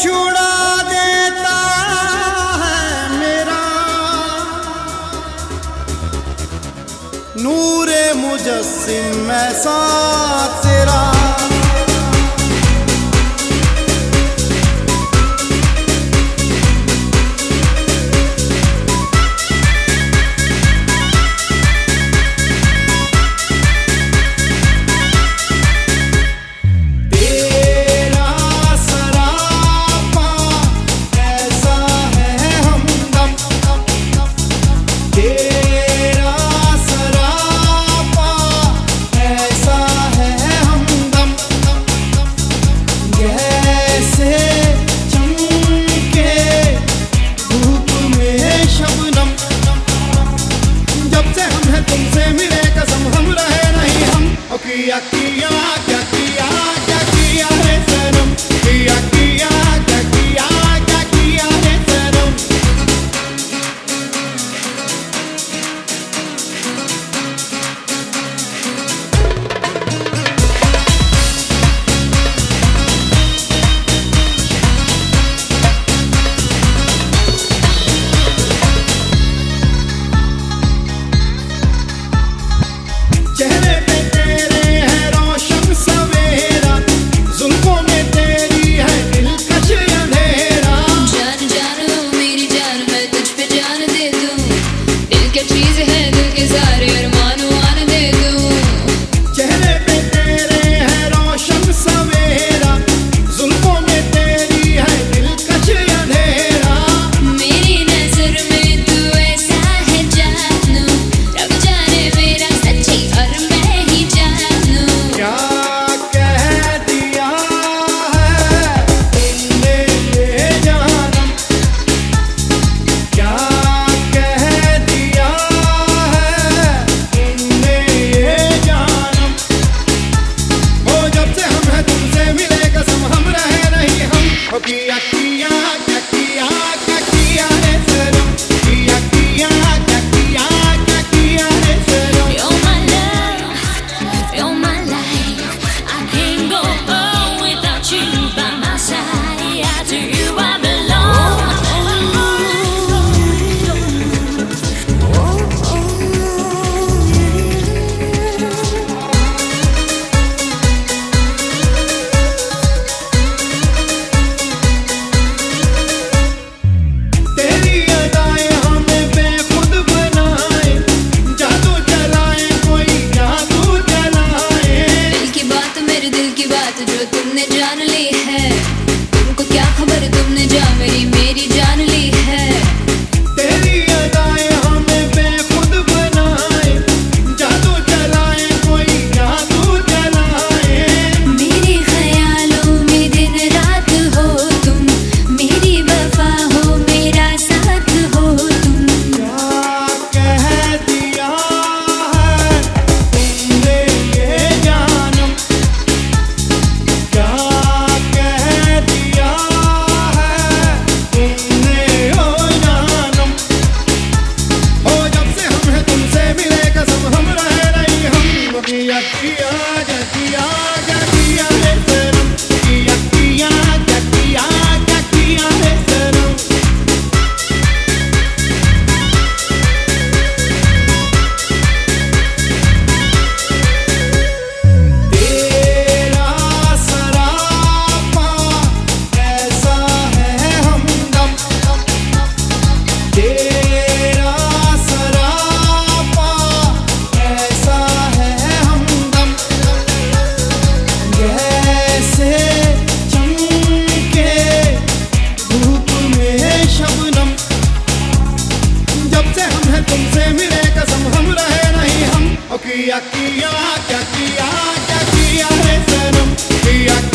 छुड़ा देता है मेरा नूरे मुजस्सिम ऐसा तेरा। तुमसे मिले कसम हम रहे नहीं हम। किया किया क्या किया क्या किया रे सनम, किया किया क्या किया क्या किया रे सनम। चेहरे पे तेरे है रोशन सवेरा, जुल्फों में तेरी है दिलकश अंधेरा। जान जान मेरी जान मैं तुझ पे जान दे दूं, दिल क्या चीज है दिल के सारे अरमान वान दे दूं। चेहरे पे तेरे है रोशन सवेरा, जुल्फों में तेरी है दिलकश अंधेरा। मेरी नजर में तू ऐसा है जानू, रब जाने मेरा सच्ची और मैं ही जानू। क्या कह दिया है तुमने ये जानम, क्या कह दिया है तुमने ये जानम। ओ जब से हम हैं तुमसे मिले कसम हम रहे नहीं हम। ओ किया किया क्या किया क्या किया रे सनम, किया किया क्या किया क्या किया रे सनम। You're my love, you're my life, I can't go on without you by my side. Yeah, to you I belong. तेरी अदाएं हमें बेखुद बनाए, जादू चलाए कोई जादू चलाए। दिल की बात मेरे दिल की बात जो तुमने जान ली है, तुमको क्या खबर तुमने जा मेरी जान ली है। तेरी अदाएं हमें बेखुद बनाए, जादू चलाए कोई जादू चलाए। मेरे ख्यालों में दिन रात हो तुम, मेरी वफा हो मेरा साथ हो तुम। क्या कह दिया है तुमने ये जानम, क्या कह दिया है तुमने ओ जानम। ओ जब से हम हैं तुमसे मिले कसम हम रहे नहीं हम। किया किया क्या किया क्या किया रे सनम, किया किया क्या किया क्या किया रे सनम। तेरा सरापा ऐसा है हमदम, तेरा सरापा ऐसा है हमदम। जैसे चमके धूप में शबनम, जब से हम हैं तुमसे मिले कसम हम रहे नहीं हम। ओ किया किया क्या किया क्या किया रे सनम, किया